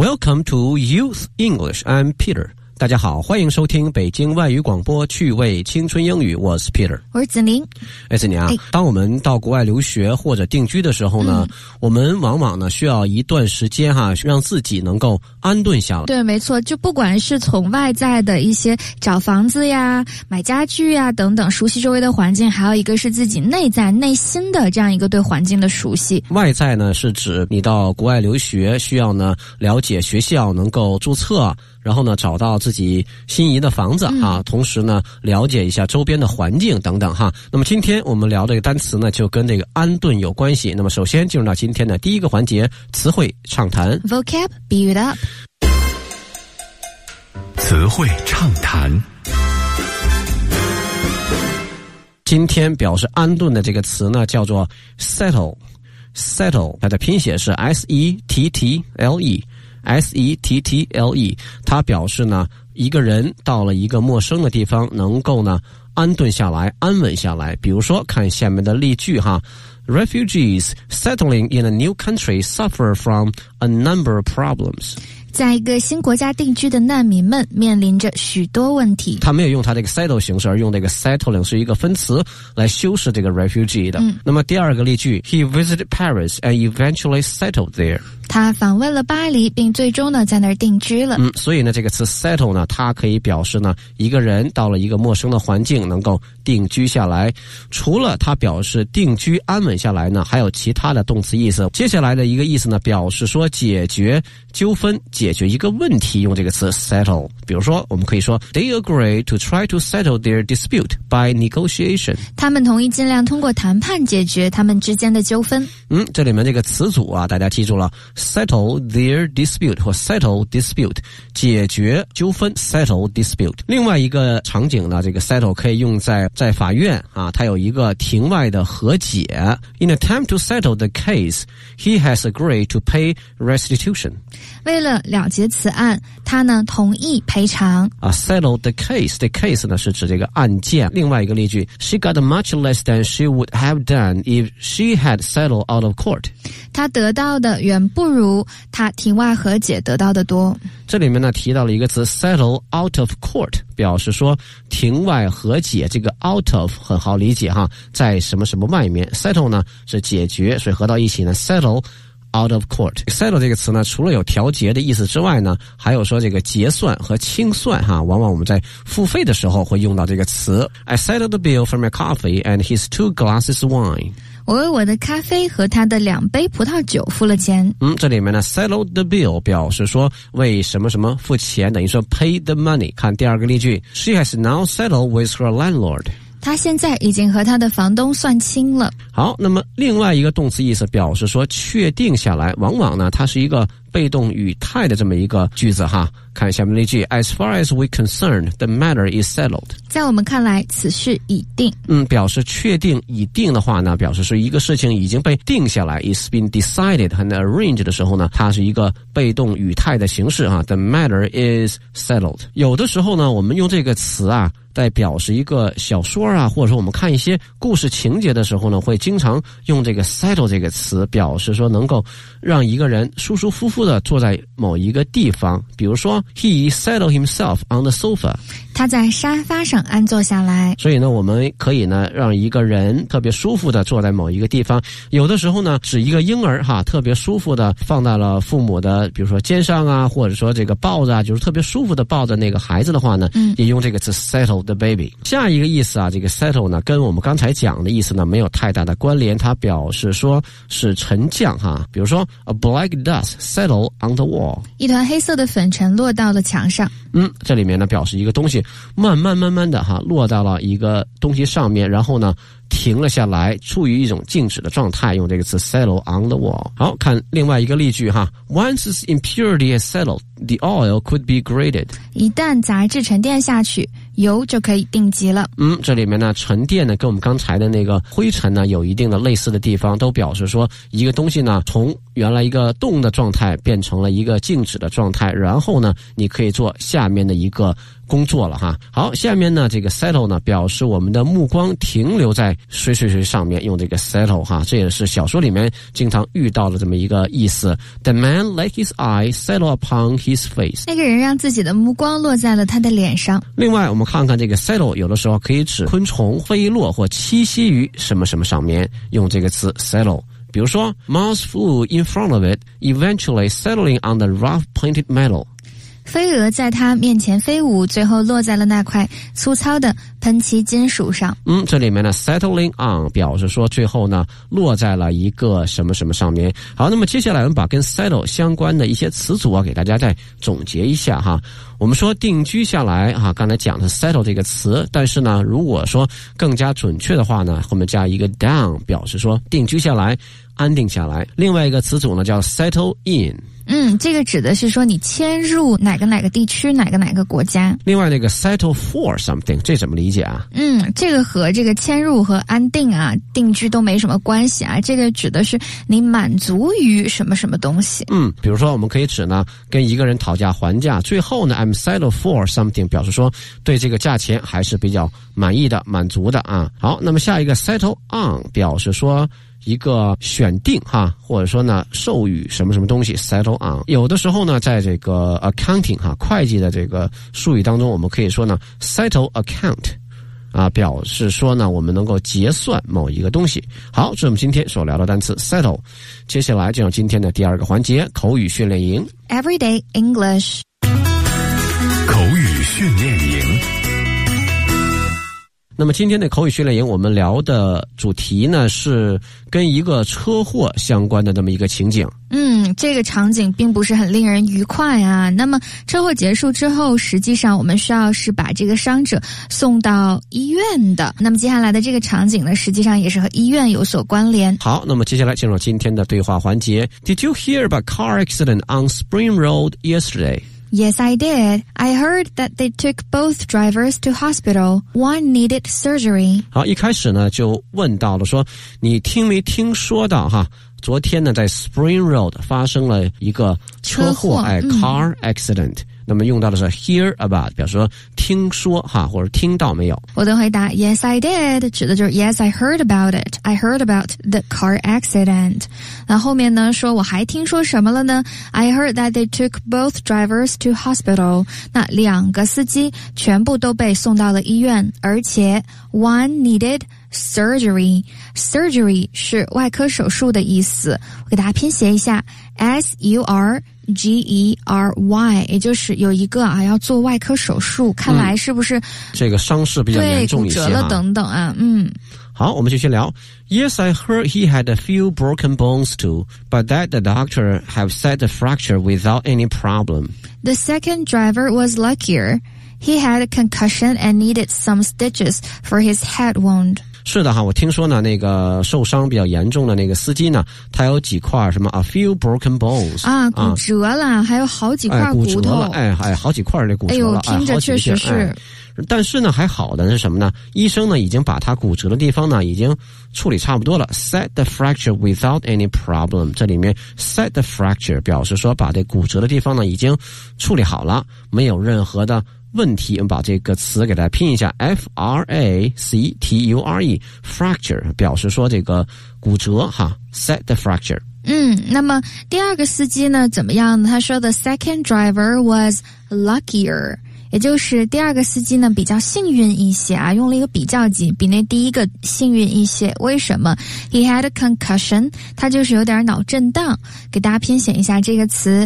Welcome to Youth English. I'm Peter. 大家好，欢迎收听北京外语广播趣味青春英语，我是 Peter， 我是子宁。 子宁啊，当我们到国外留学或者定居的时候呢，我们往往呢需要一段时间让自己能够安顿下来。 对，没错，就不管是从外在的一些找房子呀、买家具呀等等，熟悉周围的环境，还有一个是自己内在内心的这样一个对环境的熟悉。 外在呢是指你到国外留学需要呢了解学校，能够注册，然后呢找到自己心仪的房子同时呢了解一下周边的环境等等那么今天我们聊这个单词呢就跟这个安顿有关系。那么首先进入到今天的第一个环节，词汇畅谈 Vocab Build Up。 词汇畅谈。 今天表示安顿的这个词呢叫做 settle， 它的拼写是 S-E-T-T-L-E， 它表示呢一个人到了一个陌生的地方能够呢安顿下来，安稳下来。比如说看下面的例句Refugees settling in a new country suffer from a number of problems。 在一个新国家定居的难民们面临着许多问题。他没有用它这个 settle 形式，而用这个 settling 是一个分词来修饰这个 refugee 的。那么第二个例句 He visited Paris and eventually settled there。 他访问了巴黎，并最终呢在那儿定居了。 所以呢这个词 settle 呢，它可以表示呢一个人到了一个陌生的环境能够定居下来。除了它表示定居安稳下来呢，还有其他的动词意思。接下来的一个意思呢，表示说解决纠纷，解决一个问题，用这个词 settle。 比如说我们可以说 They agree to try to settle their dispute by negotiation。 他们同意尽量通过谈判解决他们之间的纠纷。 这里面这个词组大家记住了， settle their dispute 或 settle dispute， 解决纠纷 settle dispute。 另外一个场景呢，这个 settle 可以用在法院它有一个庭外的和解。 In attempt to settle the case, he has agreed to pay restitution。 为了了结此案，他呢同意赔偿。 settle the case， the case 呢是指这个案件。另外一个例句 She got much less than she would have done if she had settled out of court。 他得到的远不如他庭外和解得到的多。 这里面呢提到了一个词 settle out of court， 表示说庭外和解。这个 out of 很好理解在什么什么外面， settle 呢是解决，所以合到一起呢 settle out of court。 settle 这个词呢除了有调节的意思之外呢，还有说这个结算和清算往往我们在付费的时候会用到这个词。 I settled the bill for my coffee and his 2 glasses of wine。 我为我的咖啡和他的2杯葡萄酒付了钱。 这里面呢 settle the bill 表示说为什么什么付钱，等于说 pay the money。 看第二个例句 She has now settled with her landlord。 他现在已经和他的房东算清了。 好，那么另外一个动词意思表示说确定下来，往往呢它是一个被动语态的这么一个句子看下面那句 As far as we're concerned, the matter is settled。 在我们看来，此事已定。 表示确定已定的话呢，表示是一个事情已经被定下来 It's been decided and arranged 的时候呢，它是一个被动语态的形式The matter is settled。 有的时候呢我们用这个词在表示一个小说或者说我们看一些故事情节的时候呢，会经常用这个 settle 这个词，表示说能够让一个人舒舒服服的坐在某一个地方。比如说 He settled himself on the sofa， 他在沙发上安坐下来。 所以呢我们可以呢让一个人特别舒服的坐在某一个地方。有的时候呢指一个婴儿特别舒服的放在了父母的比如说肩上或者说这个抱着就是特别舒服的抱着那个孩子的话呢，也用这个词 settle the baby。 下一个意思这个 settle 呢跟我们刚才讲的意思呢没有太大的关联，它表示说是沉降比如说 A black dust settle on the wall， 一团黑色的粉尘落到了墙上。 这里面呢表示一个东西慢慢的落到了一个东西上面，然后呢停了下来，处于一种静止的状态，用这个词 settle on the wall。 好，看另外一个例句Once its impurity is settled, the oil could be grated。 一旦杂质沉淀下去，油就可以定级了。 这里面呢沉淀呢跟我们刚才的那个灰尘呢有一定的类似的地方，都表示说一个东西呢从原来一个动的状态变成了一个静止的状态，然后呢你可以做下面的一个工作了好，下面呢这个 settle 呢表示我们的目光停留在谁谁谁上面用这个 settle 哈，这也是小说里面经常遇到的这么一个意思。The man let his eye settle upon his face. 那个人让自己的目光落在了他的脸上。 另外我们看看这个 settle 有的时候可以指昆虫飞落或栖息于什么什么上面，用这个词 settle。比如说 mouse flew in front of it, eventually settling on the rough pointed metal. 飞蛾在他面前飞舞，最后落在了那块粗糙的喷漆金属上。 这里面呢 settling on 表示说最后呢落在了一个什么什么上面。好，那么接下来我们把跟 settle 相关的一些词组啊给大家再总结一下哈。我们说定居下来啊，刚才讲的 settle 这个词，但是呢如果说更加准确的话呢，后面加一个 down 表示说定居下来，安定下来。另外一个词组呢叫 settle in。 这个指的是说你迁入哪个地区，哪个国家。 另外那个 settle for something 这怎么理解啊？ 这个和这个迁入和安定啊定居都没什么关系啊，这个指的是你满足于什么什么东西。 比如说我们可以指呢跟一个人讨价还价，最后呢 I'm settled for something 表示说对这个价钱还是比较满意的，满足的啊。好，那么下一个 settle on 表示说一个选定哈，或者说呢授予什么什么东西 settle on。 有的时候呢在这个 accounting 哈会计的这个术语当中，我们可以说呢 settle account 啊，表示说呢我们能够结算某一个东西。好，这是我们今天所聊的单词 settle。 接下来进入今天的第二个环节，口语训练营 Everyday English。 口语训练营。 那么今天的口语训练营我们聊的主题呢是跟一个车祸相关的这么一个情景。 这个场景并不是很令人愉快啊。那么车祸结束之后，实际上我们需要是把这个伤者送到医院的。那么接下来的这个场景呢，实际上也是和医院有所关联。 好，那么接下来进入今天的对话环节。 Did you hear about car accident on Spring Road yesterday?Yes, I did. I heard that they took both drivers to hospital. One needed surgery. 好，一开始呢就问到了说，你听没听说到哈？昨天呢在 Spring Road 发生了一个车祸car accident。那么用到的是 hear about 表示说听说哈，或者听到没有。 我的回答 Yes, I did 指的就是 Yes, I heard about it. I heard about the car accident. 那后面呢说我还听说什么了呢？ I heard that they took both drivers to hospital. 那两个司机全部都被送到了医院，而且 one needed surgery. Surgery 是外科手术的意思，我给大家拼写一下 S-U-R-G-E-R-Y， 也就是有一个要做外科手术，看来是不是这个伤势比较严重一些， 对，骨折了等等啊。 好，我们继续聊。 Yes, I heard he had a few broken bones too, but that the doctor have said the fracture without any problem. The second driver was luckier. He had a concussion and needed some stitches for his head wound. 是的哈，我听说呢，那个受伤比较严重的那个司机呢，他有几块什么 a few broken bones 骨折了，还有好几块骨头， 骨折了，好几块的骨折了， 听着确实是。 但是呢，还好的是什么呢？医生呢已经把他骨折的地方呢已经处理差不多了。Set the fracture without any problem。这里面 set the fracture 表示说把这骨折的地方呢已经处理好了，没有任何的问题。我们把这个词给大家拼一下 F-R-A-C-T-U-R-E fracture 表示说这个骨折哈 set the fracture。 那么第二个司机呢怎么样呢？他说 The second driver was luckier， 也就是第二个司机呢比较幸运一些啊，用了一个比较级，比那第一个幸运一些。为什么？ He had a concussion， 他就是有点脑震荡。给大家拼写一下这个词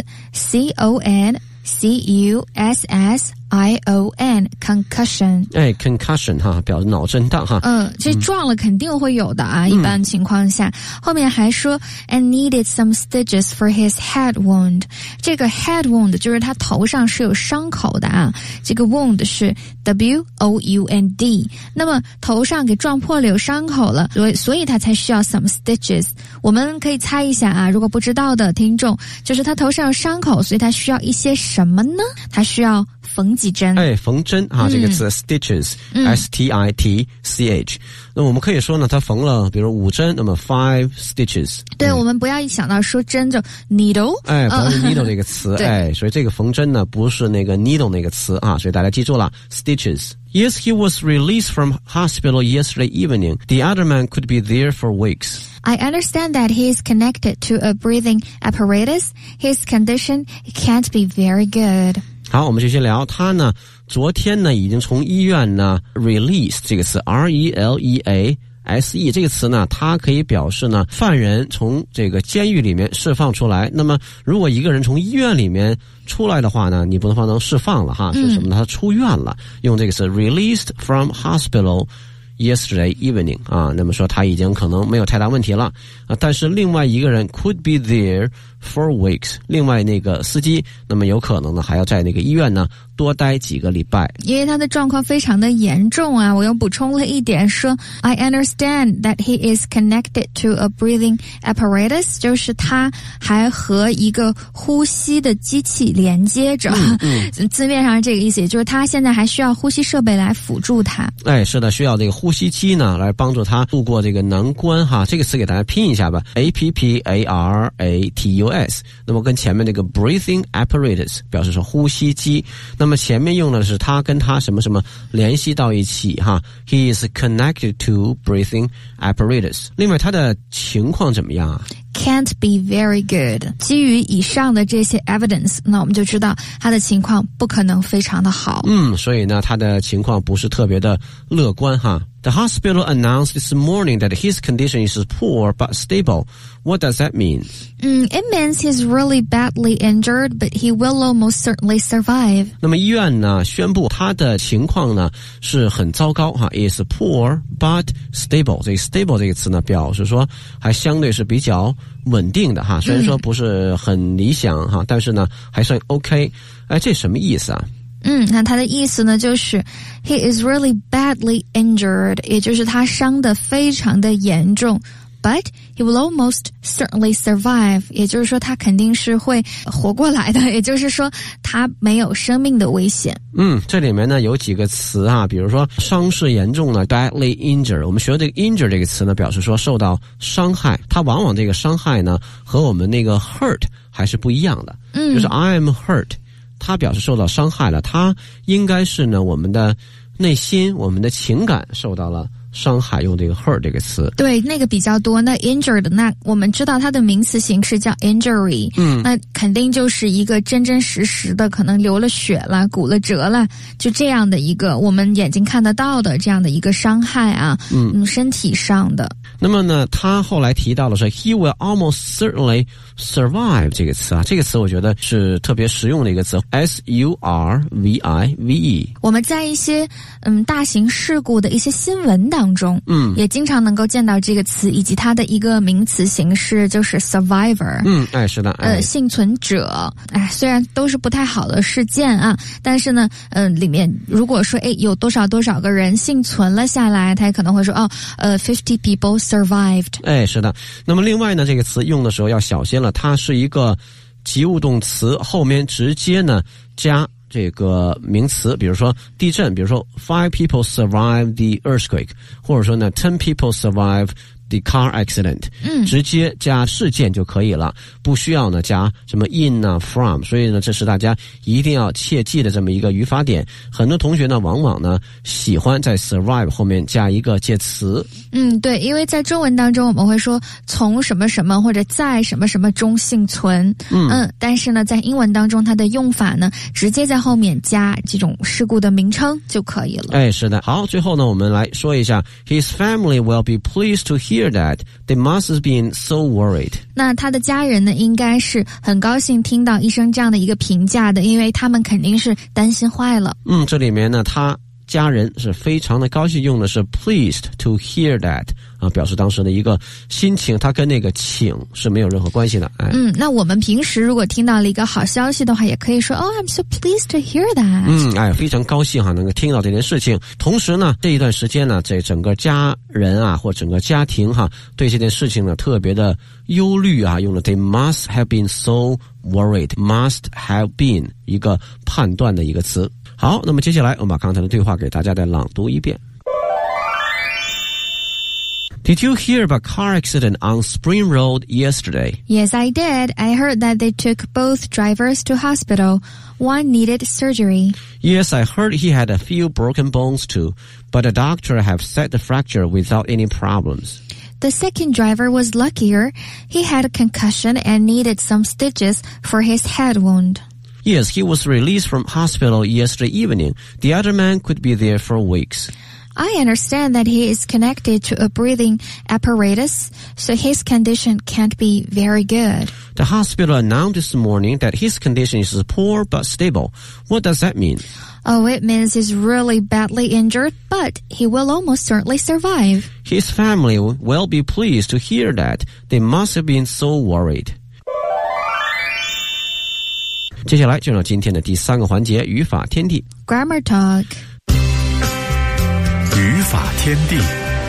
C-O-N-C-U-S-S-I-O-N concussion。 concussion 哈，表示脑震荡哈。 这撞了肯定会有的啊，一般情况下。后面还说 and needed some stitches for his head wound。 这个 head wound 就是他头上是有伤口的啊，这个 wound 是 W-O-U-N-D。 那么头上给撞破了，有伤口了，所以他才需要 some stitches。 我们可以猜一下啊，如果不知道的听众，就是他头上有伤口，所以他需要一些什么呢？他需要缝几针。 缝针啊，这个词 stitches S-T-I-T-C-H。那我们可以说呢，他缝了比如5针，那么 5 stitches。 对，我们不要一想到说针就 needle。 不要用 needle 这个词。所以这个缝针呢不是那个 needle 那个词啊，所以大家记住了 stitches。Yes, he was released from hospital yesterday evening. The other man could be there for weeks. I understand that he is connected to a breathing apparatus. His condition can't be very good. 好，我们继续聊。他呢，昨天呢已经从医院呢 release 这个词 R-E-L-E-A-S-E 这个词呢，它可以表示呢犯人从这个监狱里面释放出来。那么如果一个人从医院里面出来的话呢，你不能放成释放了哈，是什么呢？他出院了，用这个词 released from hospital yesterday evening 啊，那么说他已经可能没有太大问题了啊。但是另外一个人 could be there for weeks， 另外那个司机那么有可能呢还要在那个医院呢多待几个礼拜， 因为他的状况非常的严重啊。我又补充了一点说 I understand that he is connected to a breathing apparatus， 就是他还和一个呼吸的机器连接着。字面上这个意思，也就是他现在还需要呼吸设备来辅助他。是的，需要这个呼吸机呢来帮助他度过这个难关哈。这个词给大家拼一下吧 A-P-P-A-R-A-T-U-S。那么跟前面那个 breathing apparatus 表示说呼吸机，那么前面用的是他跟他什么什么联系到一起哈 He is connected to breathing apparatus。 另外他的情况怎么样啊 ？Can't be very good。 基于以上的这些 evidence， 那我们就知道他的情况不可能非常的好。 所以呢他的情况不是特别的乐观哈。The hospital announced this morning that his condition is poor but stable. What does that mean? It means he's really badly injured, but he will almost certainly survive. 那么医院呢宣布他的情况呢是很糟糕哈 is poor but stable。 这个 stable 这个词呢表示说还相对是比较稳定的哈，虽然说不是很理想哈，但是呢还算 OK。 这什么意思啊？ 那他的意思呢就是 he is really badly injured， 也就是他伤得非常的严重， but he will almost certainly survive， 也就是说他肯定是会活过来的，也就是说他没有生命的危险。 这里面呢有几个词啊，比如说伤势严重呢 badly injured， 我们学这个 injured 这个词呢表示说受到伤害，它往往这个伤害呢和我们那个 hurt 还是不一样的。就是 I am hurt，他表示受到伤害了，他应该是呢我们的内心我们的情感受到了伤害，用这个 hurt 这个词。 对，那个比较多。那 injured， 那我们知道它的名词形式叫 injury，那肯定就是一个真真实实的可能流了血了骨了折了，就这样的一个我们眼睛看得到的这样的一个伤害啊，身体上的。 那么呢他后来提到了说 he will almost certainly survive 这个词啊，这个词我觉得是特别实用的一个词 S-U-R-V-I-V-E。 我们在一些大型事故的一些新闻当中也经常能够见到这个词，以及它的一个名词形式就是 survivor。 是的， 幸存者。虽然都是不太好的事件啊，但是呢里面如果说有多少个人幸存了下来，他可能会说50 people survived。 是的。那么另外呢这个词用的时候要小心了，它是一个及物动词，后面直接呢加这个名词，比如说地震，比如说 5 people survived the earthquake， 或者说呢 10 people survived the car accident， 直接加事件就可以了，不需要呢加什么 in 啊 from。 所以呢这是大家一定要切记的这么一个语法点。很多同学呢往往呢喜欢在 survive 后面加一个介词。 对，因为在中文当中我们会说从什么什么或者在什么什么中幸存，但是呢在英文当中它的用法呢直接在后面加这种事故的名称就可以了。 是的。好，最后呢我们来说一下 His family will be pleased to hear that they must have been so worried。 那他的家人呢应该是很高兴听到医生这样的一个评价的，因为他们肯定是担心坏了。 这里面呢他家人是非常的高兴，用的是 pleased to hear that 啊，表示当时的一个心情，它跟那个请是没有任何关系的。 那我们平时如果听到了一个好消息的话，也可以说 I'm so pleased to hear that。 非常高兴哈，能够听到这件事情。同时呢，这一段时间呢，这整个家人啊，或整个家庭哈，对这件事情呢特别的忧虑啊，用了 they must have been so worried， must have been 一个判断的一个词。 好，那么接下来我们把刚才的对话给大家再朗读一遍。Did you hear about car accident on Spring Road yesterday? Yes, I did. I heard that they took both drivers to hospital. One needed surgery. Yes, I heard he had a few broken bones too, but the doctor have set the fracture without any problems. The second driver was luckier. He had a concussion and needed some stitches for his head wound. Yes, he was released from hospital yesterday evening. The other man could be there for weeks.I understand that he is connected to a breathing apparatus, so his condition can't be very good. The hospital announced this morning that his condition is poor but stable. What does that mean? Oh, it means he's really badly injured, but he will almost certainly survive. His family will be pleased to hear that. They must have been so worried. 接下来进入今天的第3个环节，语法天地 Grammar Talk。 语法天地。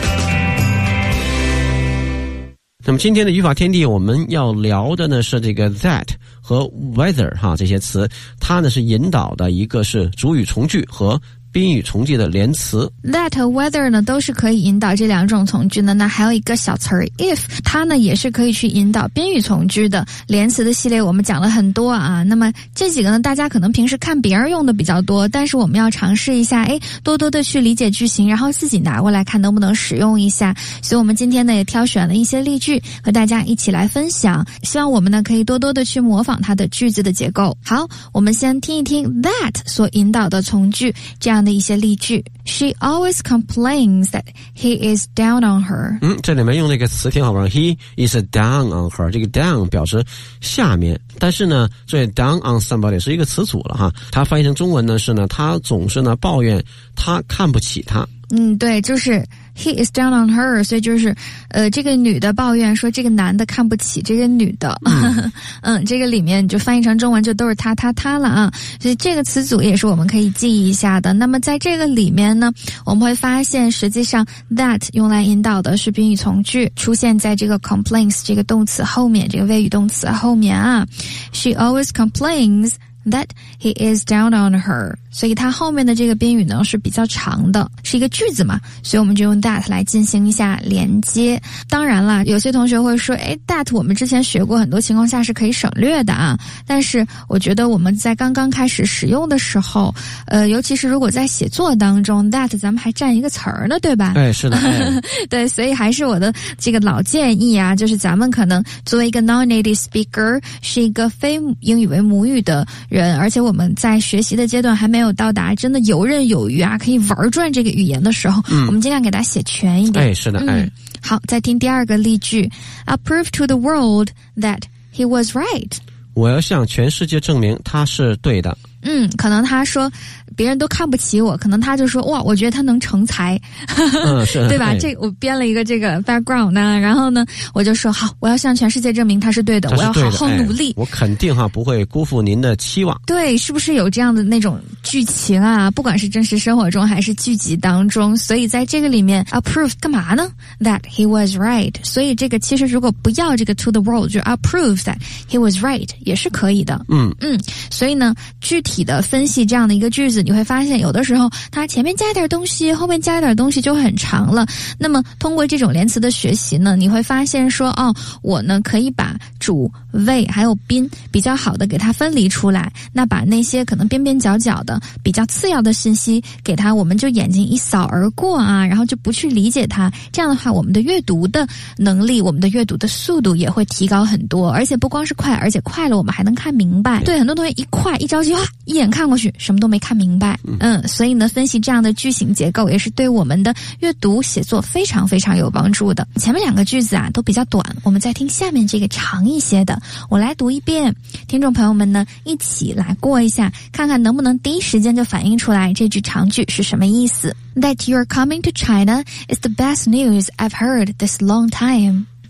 那么今天的语法天地我们要聊的呢是这个 that 和 whether 这些词，它呢是引导的，一个是主语从句和宾语从句的连词。 That 和 whether 呢都是可以引导这两种从句的。那还有一个小词儿 if， 它呢也是可以去引导宾语从句的。连词的系列我们讲了很多啊，那么这几个呢大家可能平时看别人用的比较多，但是我们要尝试一下多多的去理解句型，然后自己拿过来看能不能使用一下。所以我们今天呢也挑选了一些例句和大家一起来分享，希望我们呢可以多多的去模仿它的句子的结构。好，我们先听一听 that 所引导的从句这样的一些例句。 She always complains that he is down on her. 这里面用那个词挺好玩， He is down on her。 这个 down 表示下面，但是呢这 down on somebody 是一个词组了哈，它翻译成中文呢是呢他总是呢抱怨他看不起他。 对，就是 he is down on her， 所以就是这个女的抱怨说这个男的看不起这个女的。这个里面就翻译成中文就都是他了啊，所以这个词组也是我们可以记一下的。那么在这个里面呢，我们会发现实际上 that 用来引导的是宾语从句，出现在这个 complains 这个动词后面，这个谓语动词后面啊。 She always complains that he is down on her， 所以它后面的这个宾语呢是比较长的，是一个句子嘛，所以我们就用 that 来进行一下连接。当然了，有些同学会说that 我们之前学过，很多情况下是可以省略的啊，但是我觉得我们在刚刚开始使用的时候，尤其是如果在写作当中 that 咱们还占一个词儿呢，对吧？ 是的。 对，所以还是我的这个老建议啊，就是咱们可能作为一个 non-native speaker， 是一个非英语为母语的人，而且我们在学习的阶段还没有到达真的游刃有余啊，可以玩转这个语言的时候，我们尽量给它写全一点。 是的。 好，再听第二个例句 I'll prove to the world that he was right。 我要向全世界证明他是对的。 可能他说别人都看不起我，可能他就说哇，我觉得他能成才。 是对吧？这我编了一个这个 background 呢，然后呢我就说好，我要向全世界证明他是对的，我要好好努力， 我肯定不会辜负您的期望。 对，是不是有这样的那种剧情啊？不管是真实生活中还是剧集当中，所以在这个里面 approve 干嘛呢？ That he was right。 所以这个其实如果不要这个 to the world， 就 approve that he was right 也是可以的。所以呢具体的分析这样的一个句子，你会发现有的时候它前面加一点东西，后面加一点东西就很长了。那么通过这种连词的学习呢，你会发现说我呢可以把主谓还有宾比较好的给它分离出来，那把那些可能边边角角的比较次要的信息给它，我们就眼睛一扫而过啊，然后就不去理解它。这样的话我们的阅读的能力，我们的阅读的速度也会提高很多，而且不光是快，而且快了我们还能看明白。对，很多同学一着急一眼看过去什么都没看明白。所以呢分析这样的句型结构也是对我们的阅读写作非常非常有帮助的。前面两个句子啊都比较短，我们再听下面这个长一些的，我来读一遍，听众朋友们呢一起来过一下，看看能不能第一时间就反映出来这句长句是什么意思。That you're coming to China is the best news I've heard this long time。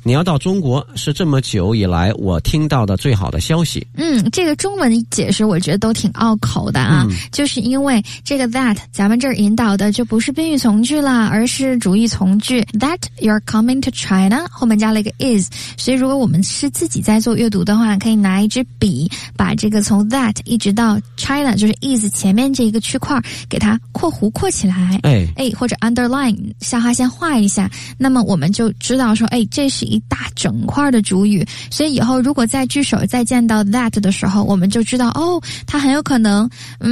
你要到中国是这么久以来我听到的最好的消息。 这个中文解释我觉得都挺拗口的啊，就是因为这个 that 咱们这儿引导的就不是宾语从句啦，而是主语从句。That you're coming to China 后面加了一个 is， 所以如果我们是自己在做阅读的话，可以拿一支笔把这个从 that 一直到 China 就是 is 前面这一个区块给它括弧括起来，或者 underline 下划线画一下，那么我们就知道说这是一大整块的主语，所以以后如果在句首再见到 that 的时候，我们就知道它很有可能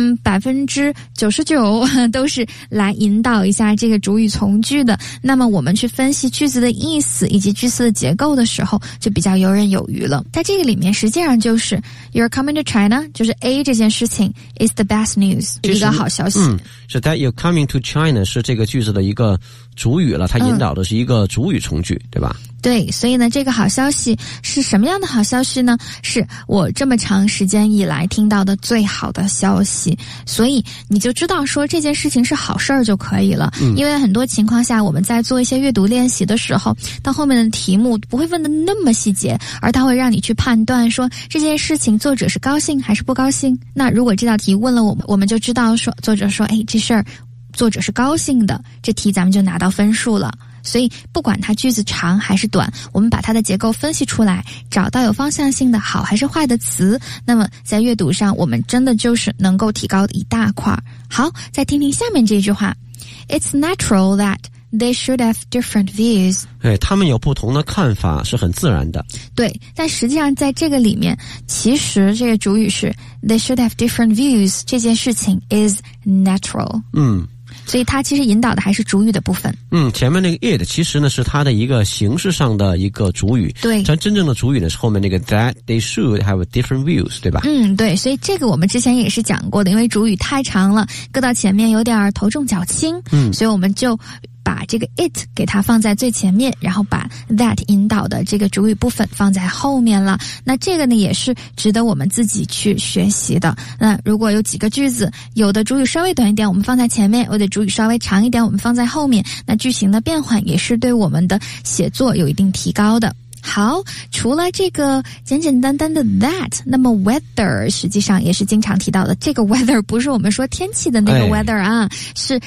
99%都是来引导一下这个主语从句的。那么我们去分析句子的意思以及句子的结构的时候就比较游刃有余了。在这个里面实际上就是 You're coming to China 就是 A 这件事情 is the best news 一个好消息。 是 that you're coming to China 是这个句子的一个主语了，它引导的是一个主语从句，对吧？ 对，所以呢这个好消息是什么样的好消息呢？是我这么长时间以来听到的最好的消息，所以你就知道说这件事情是好事儿就可以了。因为很多情况下我们在做一些阅读练习的时候，到后面的题目不会问的那么细节，而它会让你去判断说这件事情作者是高兴还是不高兴。那如果这道题问了我们就知道说作者说这事儿作者是高兴的，这题咱们就拿到分数了。所以不管它句子长还是短，我们把它的结构分析出来，找到有方向性的好还是坏的词，那么在阅读上我们真的就是能够提高一大块。好，再听听下面这句话 It's natural that they should have different views 他们有不同的看法是很自然的。 对，但实际上在这个里面其实这个主语是 they should have different views 这件事情 is natural。所以它其实引导的还是主语的部分。 前面那个 it 其实呢是它的一个形式上的一个主语。 对， 但真正的主语呢是后面那个 that they should have different views， 对吧？ 对，所以这个我们之前也是讲过的，因为主语太长了，搁到前面有点头重脚轻，所以我们就把这个 it 给它放在最前面，然后把 that 引导的这个主语部分放在后面了。那这个呢也是值得我们自己去学习的。那如果有几个句子，有的主语稍微短一点我们放在前面，有的主语稍微长一点我们放在后面，那句型的变换也是对我们的写作有一定提高的。好，除了这个简简单单的 that， 那么 weather 实际上也是经常提到的。这个 weather 不是我们说天气的那个 weather 啊，是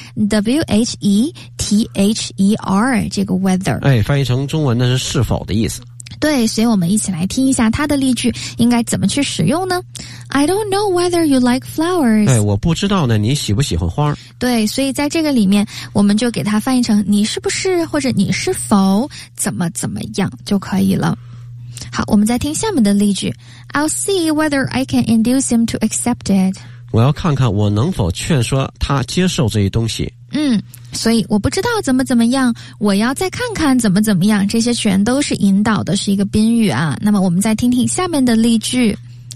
WHETHER 这个 weather。 翻译成中文呢是是否的意思。 对，所以我们一起来听一下它的例句应该怎么去使用呢？ I don't know whether you like flowers。 我不知道呢你喜不喜欢花。 对，所以在这个里面我们就给它翻译成你是不是或者你是否怎么样就可以了。好，我们再听下面的例句 I'll see whether I can induce him to accept it。 我要看看我能否劝说他接受这些东西。 所以我不知道怎么样，我要再看看怎么样，这些全都是引导的，是一个宾语啊。那么我们再听听下面的例句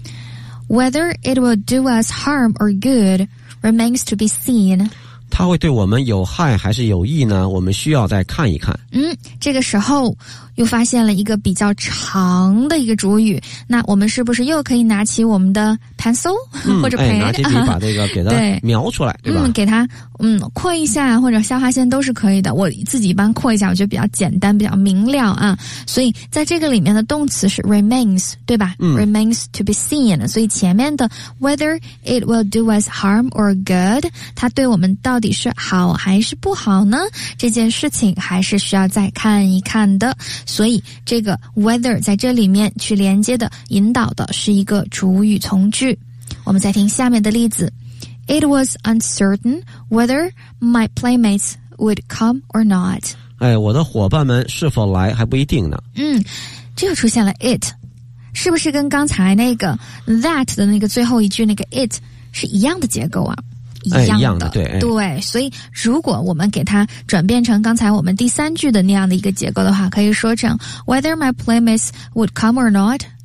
Whether it will do us harm or good remains to be seen。 它会对我们有害还是有益呢？我们需要再看一看。 这个时候又发现了一个比较长的一个主语，那我们是不是又可以拿起我们的 pencil 或者 pen， 拿起笔把这个给它描出来，对吧？ 给它括一下或者下划线都是可以的。我自己一般括一下，我觉得比较简单，比较明了啊。所以在这个里面的动词是 remains， 对吧？remains to be seen。所以前面的 whether it will do us harm or good， 它对我们到底是好还是不好呢？这件事情还是需要再看一看的。所以这个 whether 在这里面去连接的引导的是一个主语从句。我们再听下面的例子 It was uncertain whether my playmates would come or not。 我的伙伴们是否来还不一定呢。 这又出现了 it， 是不是跟刚才那个 that 的那个最后一句那个 it 是一样的结构啊？一样的，对，所以如果我们给它转变成刚才我们第三句的那样的一个结构的话，可以说成 Whether my playmates would come or not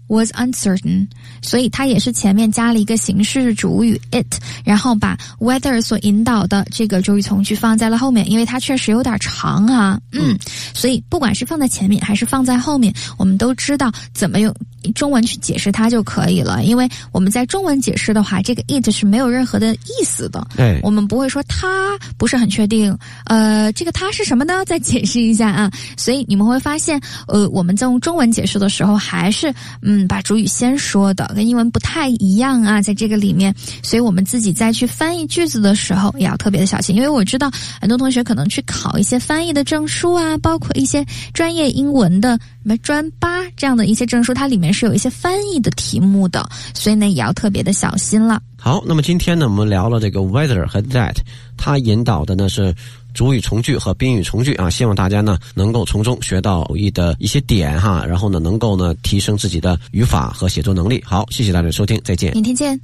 was uncertain， 所以它也是前面加了一个形式主语 it， 然后把 weather 所引导的这个主语从句放在了后面，因为它确实有点长啊，所以不管是放在前面还是放在后面，我们都知道怎么用中文去解释它就可以了，因为我们在中文解释的话，这个 it 是没有任何的意思的，我们不会说它不是很确定，这个它是什么呢？再解释一下啊，所以你们会发现，我们在用中文解释的时候，还是把主语先说的，跟英文不太一样啊，在这个里面，所以我们自己再去翻译句子的时候也要特别的小心，因为我知道很多同学可能去考一些翻译的证书啊，包括一些专业英文的什么专8这样的一些证书，它里面是有一些翻译的题目的，所以呢也要特别的小心了。 好，那么今天呢我们聊了这个 weather 和 that， 它引导的呢是主语从句和宾语从句啊，希望大家呢能够从中学到有益的一些点哈，然后呢能够呢提升自己的语法和写作能力。好，谢谢大家的收听，再见， 明天见。